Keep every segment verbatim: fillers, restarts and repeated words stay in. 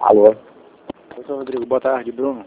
Alô? Doutor Rodrigo, boa tarde, Bruno.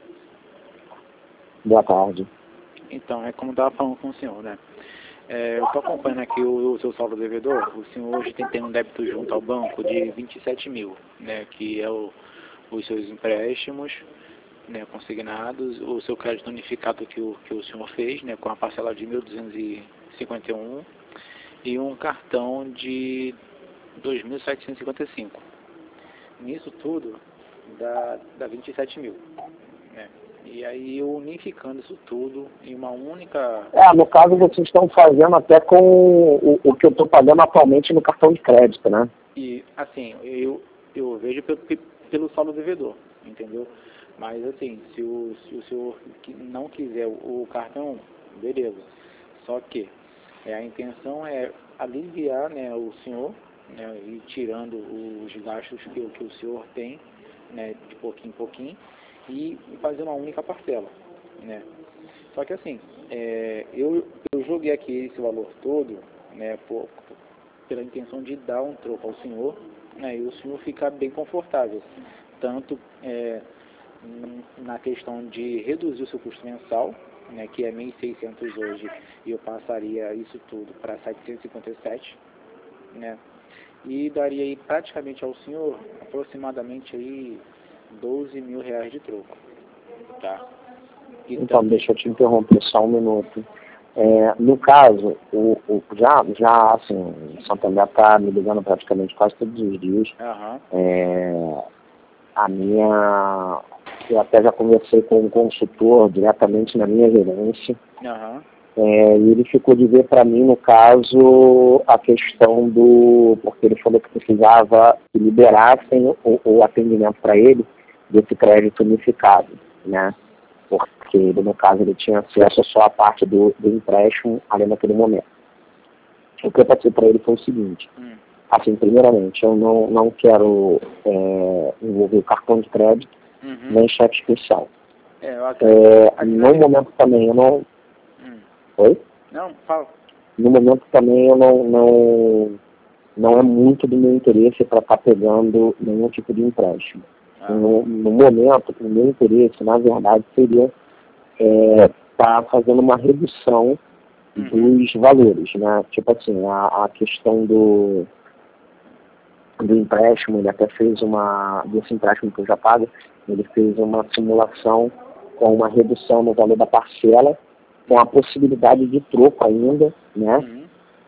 Boa tarde. Então, é como eu estava falando com o senhor, né? É, eu estou acompanhando aqui o, o seu saldo devedor. O senhor hoje tem, tem um débito junto ao banco de vinte e sete mil, né? Que é o, os seus empréstimos, né, consignados, o seu crédito unificado que o, que o senhor fez, né? Com a parcela de mil duzentos e cinquenta e um e um cartão de dois mil setecentos e cinquenta e cinco. Nisso tudo, dá, dá vinte e sete mil, né? E aí, eu unificando isso tudo em uma única... É, no caso, vocês estão fazendo até com o, o que eu estou pagando atualmente no cartão de crédito, né? E, assim, eu, eu vejo pelo, pelo saldo devedor, entendeu? Mas, assim, se o, se o senhor não quiser o, o cartão, beleza. Só que é, a intenção é aliviar, né, o senhor, né, e tirando os gastos que, que o senhor tem, né, de pouquinho em pouquinho, e fazer uma única parcela, né? Só que assim, é, eu, eu joguei aqui esse valor todo, né, por, pela intenção de dar um troco ao senhor, né, e o senhor ficar bem confortável, tanto é, na questão de reduzir o seu custo mensal, né, que é mil e seiscentos hoje, e eu passaria isso tudo para setecentos e cinquenta e sete, né, e daria aí praticamente ao senhor aproximadamente aí doze mil reais de troco, tá? Então, então deixa eu te interromper só um minuto. É, no caso, o, o, já, já, assim, o Santander está me ligando praticamente quase todos os dias. Uhum. É, a minha... Eu até já conversei com um consultor diretamente na minha gerência. Uhum. É, e ele ficou de ver para mim, no caso, a questão do... Porque ele falou que precisava que liberassem o, o atendimento para ele desse crédito unificado, né? Porque ele, no caso, ele tinha acesso só à parte do, do empréstimo ali naquele momento. O que eu passei para ele foi o seguinte. Hum. Assim, primeiramente, eu não, não quero é, envolver o cartão de crédito, Uhum. nem cheque especial. É, eu acredito. É, no momento também eu não... Hum. Oi? Não, fala. No momento também eu não, não, não é muito do meu interesse para estar tá pegando nenhum tipo de empréstimo. Ah. No, no momento, o meu interesse, na verdade, seria estar é, tá fazendo uma redução uhum. dos valores, né? Tipo assim, a, a questão do, do empréstimo, ele até fez uma, desse empréstimo que eu já pago, ele fez uma simulação com uma redução no valor da parcela, com a possibilidade de troco ainda, né? Uhum.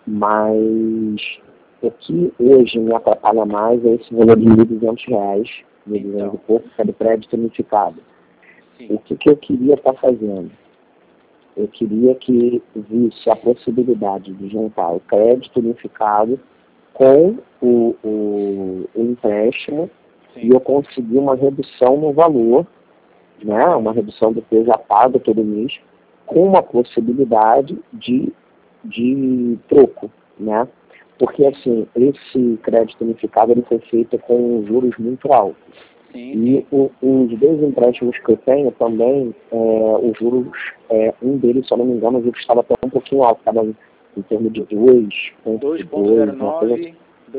Mas o que hoje me atrapalha mais é esse valor de mil e duzentos reais, mil e duzentos e pouco, que é de crédito unificado. Sim. O que, que eu queria estar tá fazendo? Eu queria que visse a possibilidade de juntar o crédito unificado com o, o, o empréstimo. Sim. E eu conseguir uma redução no valor, né? Uma redução do que eu já pago todo mês, com uma possibilidade de, de troco, né? Porque, assim, esse crédito unificado ele foi feito com juros muito altos. Sim, sim. E o, os dois empréstimos que eu tenho também, é, os juros, é, um deles, se eu não me engano, o juro estava até um pouquinho alto, estava em, em torno de dois ponto zero nove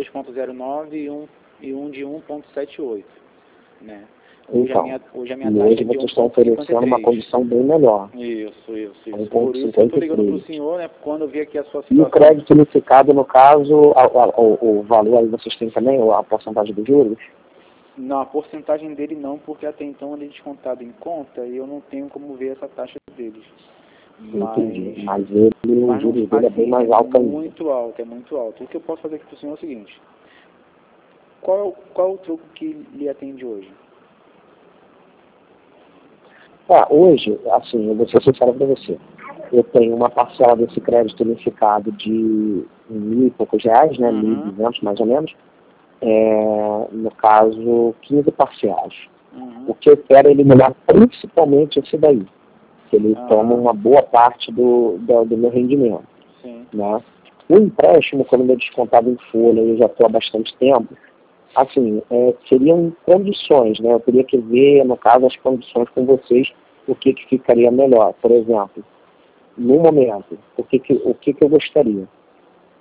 e um, e um de um ponto setenta e oito, né? Hoje então, a minha, hoje a minha e taxa hoje é de vocês estão oferecendo uma condição bem melhor. Isso, isso, isso. um Por isso eu estou ligando para o senhor, né, quando eu vi aqui a sua situação. E o crédito unificado, no caso, a, a, o, o valor aí vocês têm também, a porcentagem dos juros? Não, a porcentagem dele não, porque até então ele é descontado em conta e eu não tenho como ver essa taxa deles. Entendi, mas, mas ele, mas o juros não, dele assim, é bem mais é alto ainda. Muito alto, é muito alto. O que eu posso fazer aqui para o senhor é o seguinte. Qual, qual é o truco que lhe atende hoje? Ah, hoje, assim, eu vou ser sincero para você. Eu tenho uma parcela desse crédito unificado de mil e poucos reais, né? Uhum. mil e duzentos mais ou menos. É, no caso, quinze parciais. Uhum. O que eu quero é eliminar principalmente esse daí. Que ele uhum. toma uma boa parte do, do, do meu rendimento. Sim. Né? O empréstimo, quando ele é descontado em folha, eu já estou há bastante tempo, assim, é, seriam condições, né? Eu teria que ver, no caso, as condições com vocês, o que, que ficaria melhor. Por exemplo, no momento, o que, que, o que, que eu gostaria?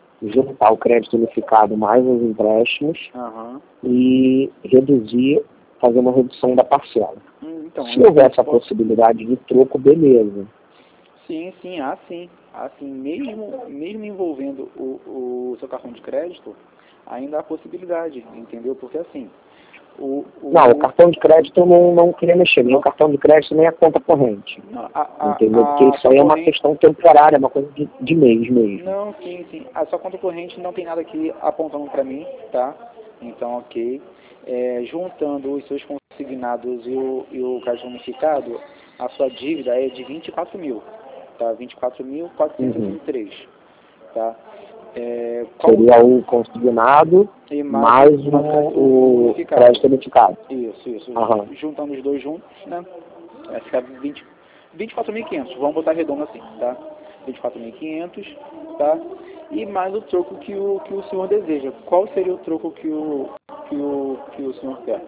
Juntar o crédito unificado mais os empréstimos uhum. e reduzir fazer uma redução da parcela. Hum, então, Se houvesse a possibilidade de troco, beleza. Sim, sim, há sim. Há sim. Mesmo, mesmo envolvendo o, o seu cartão de crédito, ainda há possibilidade, entendeu? Porque assim, o... o não, o cartão de crédito eu não, não queria mexer. Nem o cartão de crédito nem a conta corrente. Não, a, a, entendeu? Porque a, isso aí é uma corrente... questão temporária, é uma coisa de, de mês mesmo. Não, sim, sim. A sua conta corrente não tem nada aqui apontando para mim, tá? Então, ok. É, juntando os seus consignados e o, e o crédito unificado, a sua dívida é de vinte e quatro mil, tá? vinte e quatro mil quatrocentos e vinte e três, uhum. Tá? É, qual... Seria o consignado e mais, mais o, o crédito unificado. Isso, isso. Uhum. Juntando os dois juntos, né? Vai ficar vinte, vinte e quatro mil e quinhentos, vamos botar redondo assim, tá? vinte e quatro mil e quinhentos, tá? E mais o troco que o, que o senhor deseja. Qual seria o troco que o, que o, que o senhor quer?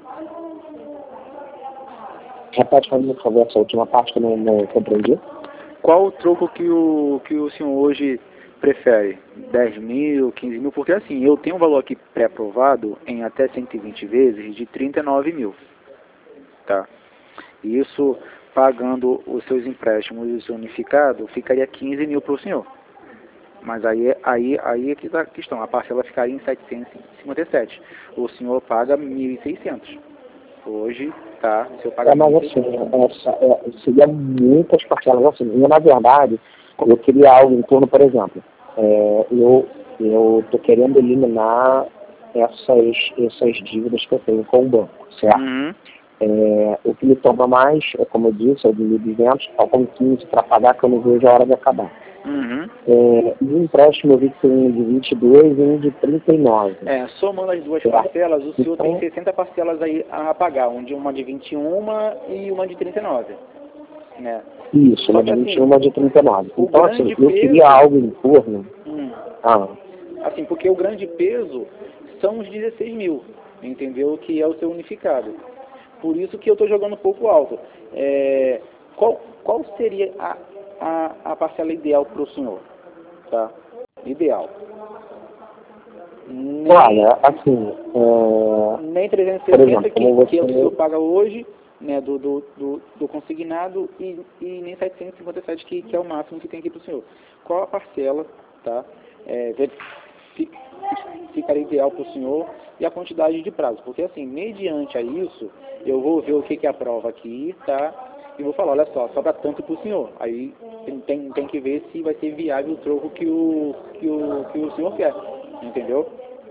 Repete para mim, por favor, essa última parte que eu não, não compreendi. Qual o troco que o, que o senhor hoje prefere? dez mil, quinze mil? Porque assim, eu tenho um valor aqui pré-aprovado em até cento e vinte vezes de trinta e nove mil, tá? Isso, pagando os seus empréstimos e o seu unificado, ficaria quinze mil para o senhor. Mas aí, aí, aí é que está a questão. A parcela ficaria em setecentos e cinquenta e sete. O senhor paga mil e seiscentos. Hoje, tá? O senhor paga é, mas assim, essa, é, seria muitas parcelas assim. E, na verdade, eu queria algo em torno, por exemplo, é, eu eu estou querendo eliminar essas, essas dívidas que eu tenho com o banco, certo? Uhum. É, o que me toma mais, é, como eu disse, é de mil e duzentos, faltam quinze para pagar, que eu não vejo a hora de acabar. Uhum. É, e o empréstimo eu vi que tem um de vinte e dois e um de trinta e nove. É, somando as duas é. parcelas, o senhor então, tem sessenta parcelas aí a pagar, um de uma de vinte e um e uma de trinta e nove. Né? Isso, uma de vinte e um e uma de trinta e nove. Então, assim, eu queria peso... algo em torno... Hum. Ah. Assim, porque o grande peso são os dezesseis mil, entendeu? Que é o seu unificado. Por isso que eu estou jogando um pouco alto. É, qual, qual seria a, a, a parcela ideal para o senhor? Tá? Ideal. Nem, Olha, assim... É... Nem trezentos e sessenta, que, você... que é o que o senhor paga hoje, né, do, do, do, do consignado, e, e nem setecentos e cinquenta e sete, que, que é o máximo que tem aqui para o senhor. Qual a parcela, tá? É, ficaria ideal para o senhor e a quantidade de prazo, porque assim, mediante a isso, eu vou ver o que que aprova aqui, tá? E vou falar, olha só, sobra tanto para o senhor. Aí tem, tem, tem que ver se vai ser viável o troco que o, que o, que o senhor quer, entendeu?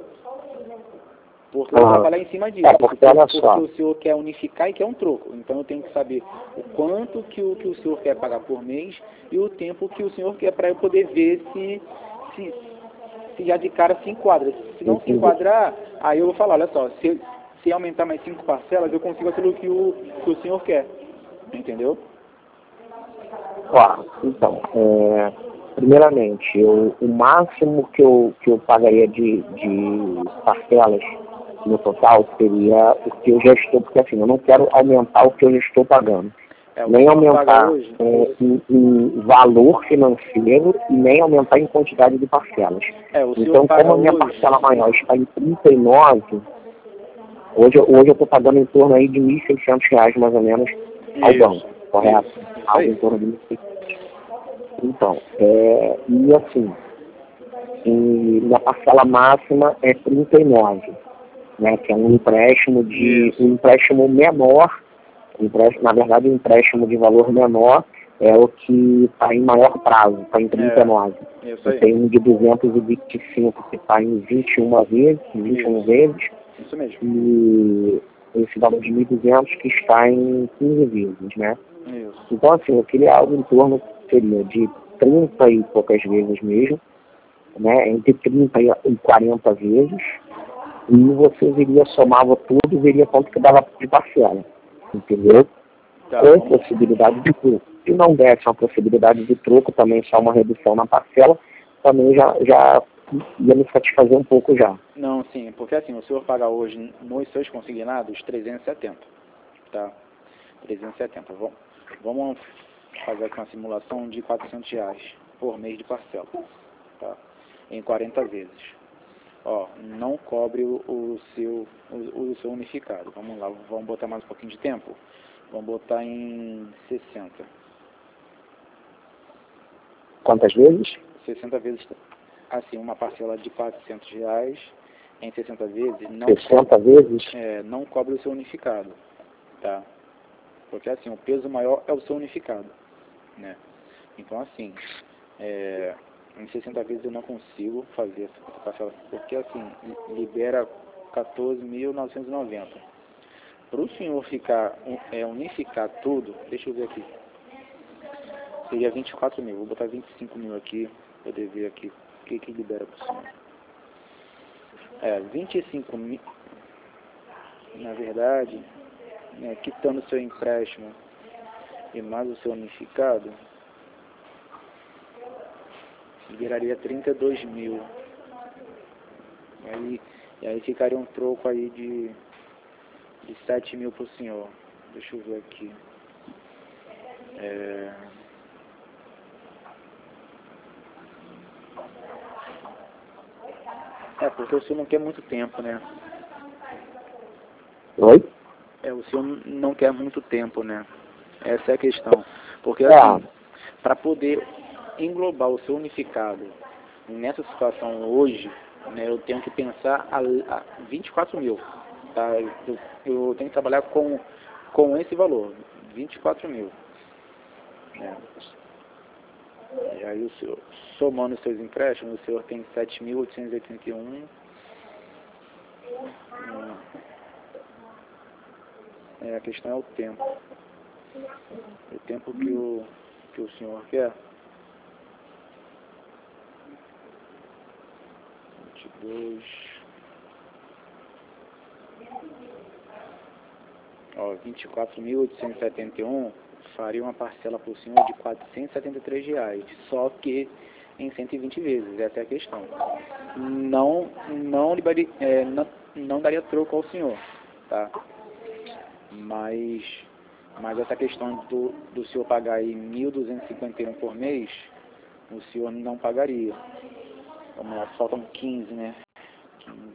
Porque eu vou trabalhar em cima disso, é, porque, porque, porque o senhor quer unificar e quer um troco. Então eu tenho que saber o quanto que o, que o senhor quer pagar por mês e o tempo que o senhor quer para eu poder ver se, se, se já de cara se enquadra. Se não se enquadrar, aí eu vou falar, olha só, se, se aumentar mais cinco parcelas, eu consigo aquilo que o, que o senhor quer. Entendeu? Claro, então, é, primeiramente, eu, o máximo que eu, que eu pagaria de, de parcelas no total seria o que eu já estou, porque assim, eu não quero aumentar o que eu já estou pagando. É, nem aumentar é, em, em valor financeiro e nem aumentar em quantidade de parcelas. É, então, como a minha hoje... parcela maior está em trinta e nove, hoje, hoje eu estou pagando em torno aí de mil e seiscentos reais mais ou menos ao Isso. banco, correto? Isso. Algo em torno de mil e seiscentos. Então, é, e assim, e minha parcela máxima é trinta e nove, né, que é um empréstimo de um empréstimo menor, um empréstimo, na verdade um empréstimo de valor menor é o que está em maior prazo, está em trinta e nove. É, isso aí. Tem um de duzentos e vinte e cinco que está em vinte e uma vezes, vinte e uma isso. vezes, isso mesmo. E esse valor de mil e duzentos que está em quinze vezes, né? Isso. Então, assim, eu queria algo em torno, seria de trinta e poucas vezes mesmo, né? Entre trinta e quarenta vezes, e você viria, somava tudo e veria quanto que dava de parcela, entendeu? Tá. Com possibilidade de troco. Se não desse uma possibilidade de troco, também só uma redução na parcela, também já, já ia me satisfazer um pouco já. Não, sim, porque assim, o senhor paga hoje nos seus consignados trezentos e setenta, tá? trezentos e setenta. Vamos, vamos fazer aqui uma simulação de quatrocentos reais por mês de parcela, tá? Em quarenta vezes. ó, não cobre o, o, seu, o, o seu unificado. Vamos lá, vamos botar mais um pouquinho de tempo? Vamos botar em sessenta. Quantas vezes? sessenta vezes, assim, uma parcela de quatrocentos reais em sessenta vezes, não sessenta cobre, vezes? é, não cobre o seu unificado, tá? Porque assim, o peso maior é o seu unificado, né? Então assim, é, em sessenta vezes eu não consigo fazer essa parcela, porque assim, libera quatorze mil novecentos e noventa. Para o senhor ficar, é, unificar tudo, deixa eu ver aqui, seria vinte e quatro mil, vou botar vinte e cinco mil aqui, para poder ver aqui o que que libera para o senhor. É, vinte e cinco mil, na verdade, né, quitando o seu empréstimo e mais o seu unificado, liberaria trinta e dois mil. E aí, e aí ficaria um troco aí de, de sete mil para o senhor. Deixa eu ver aqui. É... é, porque o senhor não quer muito tempo, né? Oi? É, o senhor não quer muito tempo, né? Essa é a questão. Porque É. assim, para poder englobar o seu unificado nessa situação hoje, né, eu tenho que pensar a, a vinte e quatro mil, tá? Eu, eu tenho que trabalhar com, com esse valor, vinte e quatro mil. Né? E aí, o senhor, somando os seus empréstimos, o senhor tem sete mil oitocentos e oitenta e um. Hum, é, a questão é o tempo. O tempo que o, que o senhor quer. vinte e dois. Ó, vinte e quatro mil oitocentos e setenta e um faria uma parcela por senhor de quatrocentos e setenta e três reais, só que em cento e vinte vezes, essa é a questão. Não, não, liberi, é, não, não daria troco ao senhor, tá? Mas, mas essa questão do, do senhor pagar aí mil duzentos e cinquenta e um por mês, o senhor não pagaria. Vamos lá, faltam quinze, né? quinze.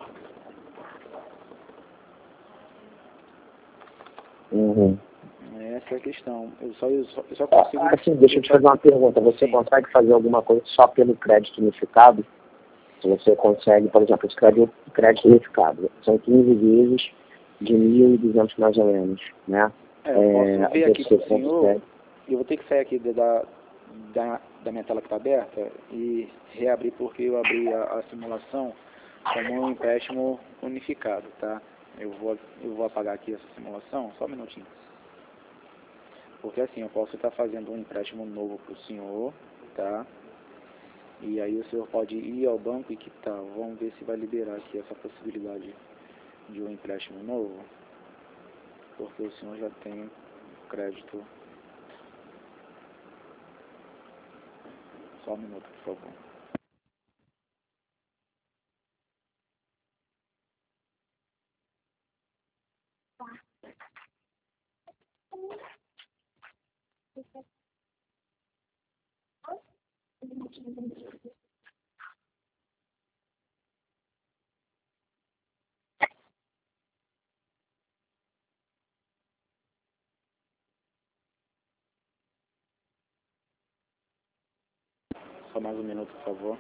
Uhum. Essa é a questão. Eu só, eu só, eu só consigo... Ah, assim, deixa eu te fazer uma pergunta. Você Sim. consegue fazer alguma coisa só pelo crédito unificado? Se você consegue, por exemplo, esse crédito, crédito unificado, são quinze vezes de mil e duzentos mais ou menos, né? É, eu posso É, ver aqui você para o senhor, consegue... eu vou ter que sair aqui da, da, da minha tela que está aberta e reabrir, porque eu abri a, a simulação como um empréstimo unificado, tá? Eu vou, eu vou apagar aqui essa simulação, só um minutinho. Porque assim, eu posso estar fazendo um empréstimo novo para o senhor, tá? E aí o senhor pode ir ao banco e quitar. Vamos ver se vai liberar aqui essa possibilidade de um empréstimo novo. Porque o senhor já tem crédito. Só um minuto, por favor. Só mais um minuto, por favor.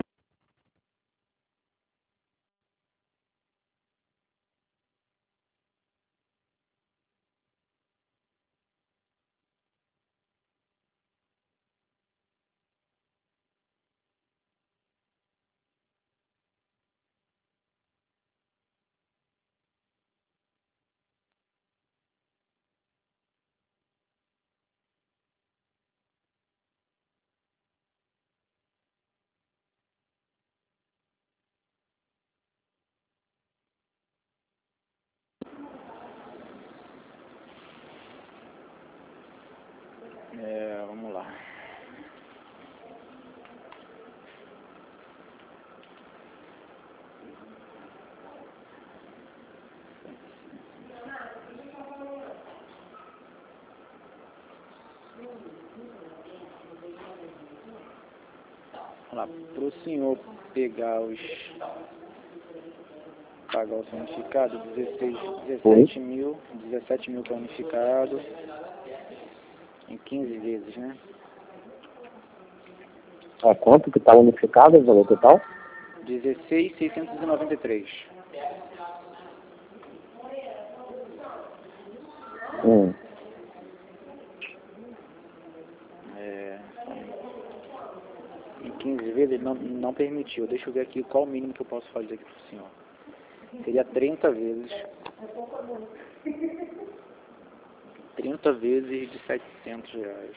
É, vamos lá. Vamos lá. Para o senhor pegar os, pagar o seu unificado, dezesseis, dezessete mil, dezessete mil para unificado, em quinze vezes, né? É, quanto que está unificado o valor total? dezesseis mil seiscentos e noventa e três. Hum. É, em quinze vezes ele não, não permitiu. Deixa eu ver aqui qual o mínimo que eu posso fazer aqui para o senhor. Seria trinta vezes. trinta vezes de setecentos reais.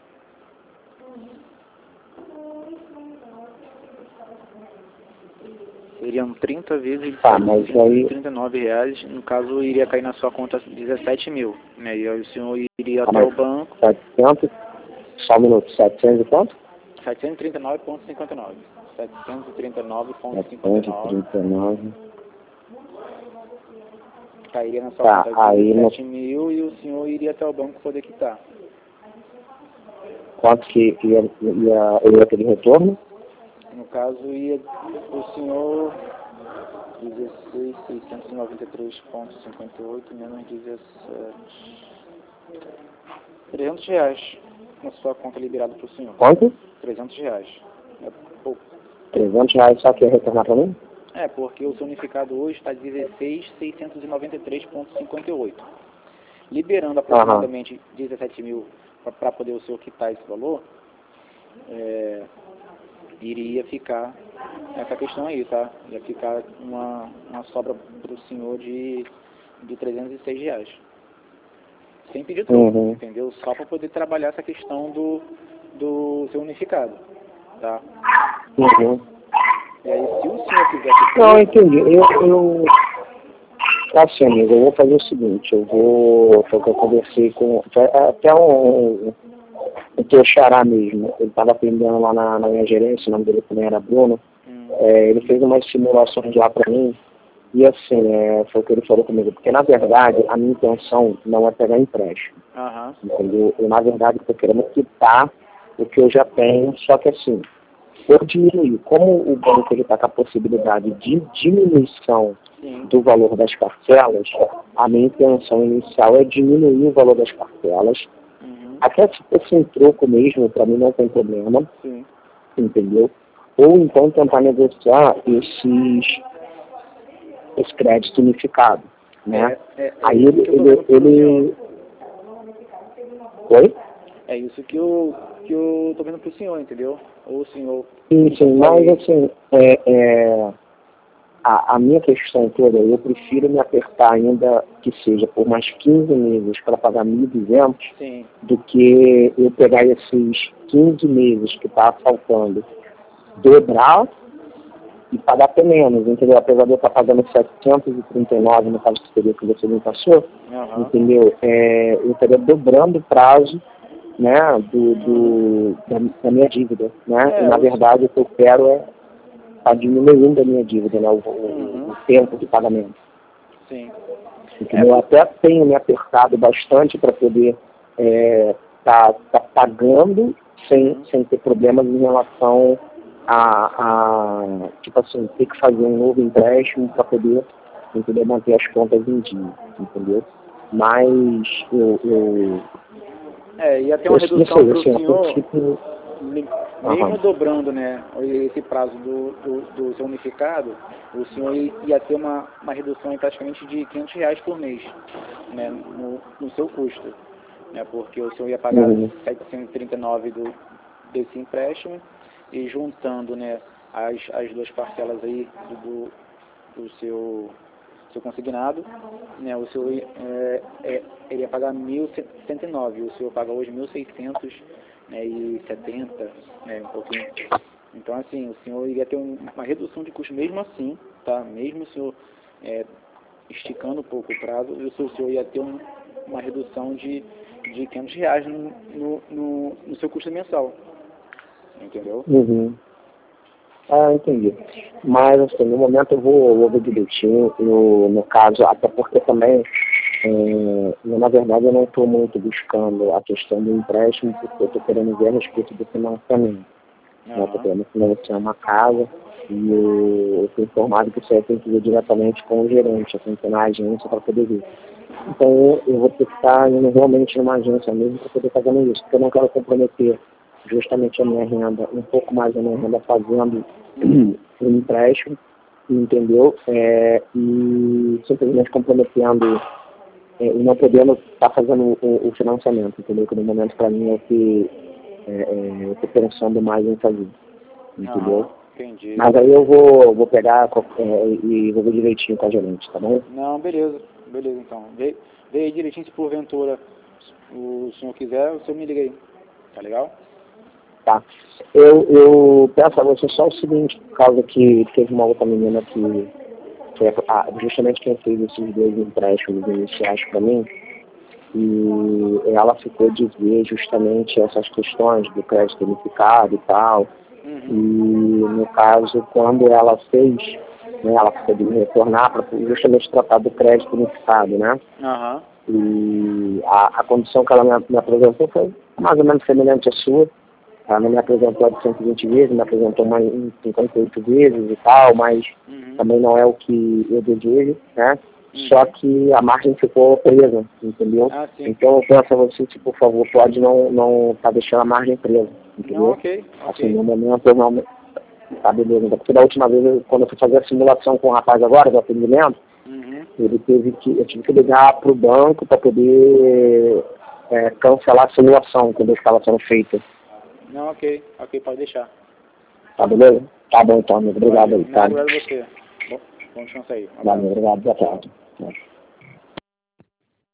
Seriam trinta vezes de Tá, mas aí... trinta e nove reais. No caso, iria cair na sua conta dezessete mil. Né? E aí o senhor iria Tá, até o banco. setecentos, só um minuto, setecentos e quanto? setecentos e trinta e nove vírgula cinquenta e nove. setecentos e trinta e nove vírgula cinquenta e nove. setecentos e trinta e nove. Cairia na sua Tá, conta aí dezessete no... mil e o senhor iria até o banco poder quitar. Quanto que ia, ia, ia aquele retorno? No caso, ia o senhor dezesseis mil seiscentos e noventa e três vírgula cinquenta e oito menos dezessete. trezentos reais na sua conta liberada para o senhor. Quanto? trezentos reais. É pouco. trezentos reais só que ia retornar para mim? É, porque o seu unificado hoje está dezesseis mil seiscentos e noventa e três vírgula cinquenta e oito. Liberando aproximadamente uhum. dezessete mil para poder o senhor quitar esse valor, é, iria ficar essa questão aí, tá? Ia ficar uma, uma sobra para o senhor de, de trezentos e seis reais. Sem pedir troco, uhum. entendeu? Só para poder trabalhar essa questão do, do seu unificado, tá? Uhum. E aí, se o senhor quiser... Que não, entendi. Eu, eu... Assim, amigo, eu vou fazer o seguinte, eu vou... Foi o que eu conversei com... Até um... O teu xará mesmo, ele estava atendendo lá na, na minha gerência, o nome dele também era Bruno. Hum. É, ele fez umas simulações lá para mim, e assim, é, foi o que ele falou comigo, porque na verdade a minha intenção não é pegar empréstimo. Uhum. Entendeu? Eu, na verdade, estou querendo quitar o que eu já tenho, só que assim, por diminuir, como o banco está com a possibilidade de diminuição Sim. do valor das parcelas, a minha intenção inicial é diminuir o valor das parcelas. Uhum. Até se fosse um troco mesmo, para mim não tem problema. Sim. Entendeu? Ou então tentar negociar esses, esse crédito unificado. Né? É, é, é Aí ele... ele, ele... Oi? É isso que eu que eu tô vendo pro senhor, entendeu? Ou o senhor... Sim, sim, mas assim, é, é, a, a minha questão toda, eu prefiro me apertar ainda que seja por mais quinze meses para pagar mil e duzentos do que eu pegar esses quinze meses que está faltando, dobrar e pagar até menos, entendeu? Apesar de eu estar pagando setecentos e trinta e nove no caso que seria que você me passou, uhum. entendeu? É, eu estaria dobrando o prazo, né, do, do, da, da minha dívida, né? É, e na verdade o que eu quero é estar diminuindo a minha dívida, né? O, uhum. o tempo de pagamento. Sim. Entendeu? É. Eu até tenho me apertado bastante para poder estar é, tá, tá pagando sem, uhum. sem ter problemas em relação a, a, tipo assim, ter que fazer um novo empréstimo para poder, entendeu? Manter as contas em dia, entendeu? Mas eu... eu É, ia ter uma redução para o senhor, tipo... mesmo uhum. dobrando, né, esse prazo do, do, do seu unificado, o senhor ia ter uma, uma redução em praticamente de quinhentos reais por mês, né, no, no seu custo, né, porque o senhor ia pagar uhum. setecentos e trinta e nove do, desse empréstimo e juntando, né, as, as duas parcelas aí do, do seu... seu consignado, né, o senhor é, é, ele ia pagar mil cento e nove, o senhor paga hoje mil seiscentos e setenta, né, um pouquinho. Então, assim, o senhor iria ter um, uma redução de custo mesmo assim, tá? Mesmo o senhor é, esticando um pouco o prazo, o senhor, o senhor ia ter um, uma redução de, de quinhentos reais no, no, no, no seu custo mensal, entendeu? Uhum. Ah, entendi. Mas, assim, no momento eu vou, eu vou ver direitinho, no, no caso, até porque também, é, eu, na verdade, eu não estou muito buscando a questão do empréstimo, porque eu estou querendo ver a respeito do financiamento. Uhum. Né, porque eu financiar uma casa e eu, eu fui informado que isso aí tem que ver diretamente com o gerente, tem que ir na agência para poder ver. Então eu, eu vou ter que estar indo realmente numa agência mesmo para poder fazendo isso, porque eu não quero comprometer justamente a minha renda, um pouco mais a minha renda fazendo um empréstimo, entendeu? É, e simplesmente comprometendo é, e não podendo estar fazendo o, o financiamento, entendeu? Que no momento para mim é o que é, é, eu estou pensando mais em fazer, entendeu? Ah, entendi. Mas aí eu vou, vou pegar é, e vou ver direitinho com a gerente, tá bom? Não, beleza, beleza então. Vê, vê aí direitinho se porventura o senhor quiser, o senhor me liga aí, tá legal? Tá. Eu, eu peço a você só o seguinte, por causa que teve uma outra menina que foi ah, justamente quem fez esses dois empréstimos iniciais para mim, e ela ficou de ver justamente essas questões do crédito unificado e tal. Uhum. E no caso, quando ela fez, né, ela ficou de me retornar para justamente tratar do crédito unificado, né? Aham. E a, a condição que ela me, me apresentou foi mais ou menos semelhante à sua. Ela não me apresentou de cento e vinte vezes, me apresentou mais em cinquenta e oito vezes e tal, mas Uhum. também não é o que eu desejo, né? Uhum. Só que a margem ficou presa, entendeu? Ah, sim. Então eu peço a você, se por favor, pode não não tá deixando a margem presa, entendeu? Não, ok, Assim, ok. no momento eu não... Tá, beleza. Porque da última vez, eu, quando eu fui fazer a simulação com o rapaz agora, do atendimento, Uhum. ele teve que, eu tive que ligar para o banco para poder é, cancelar a simulação quando estava sendo feita. Não, ok, ok, pode deixar. Tá beleza? Tá bom então, amigo. Obrigado Valeu. aí, tá? Nada, obrigado a você. Bom, bom descanso aí. Um abraço. Valeu, obrigado. Boa tarde.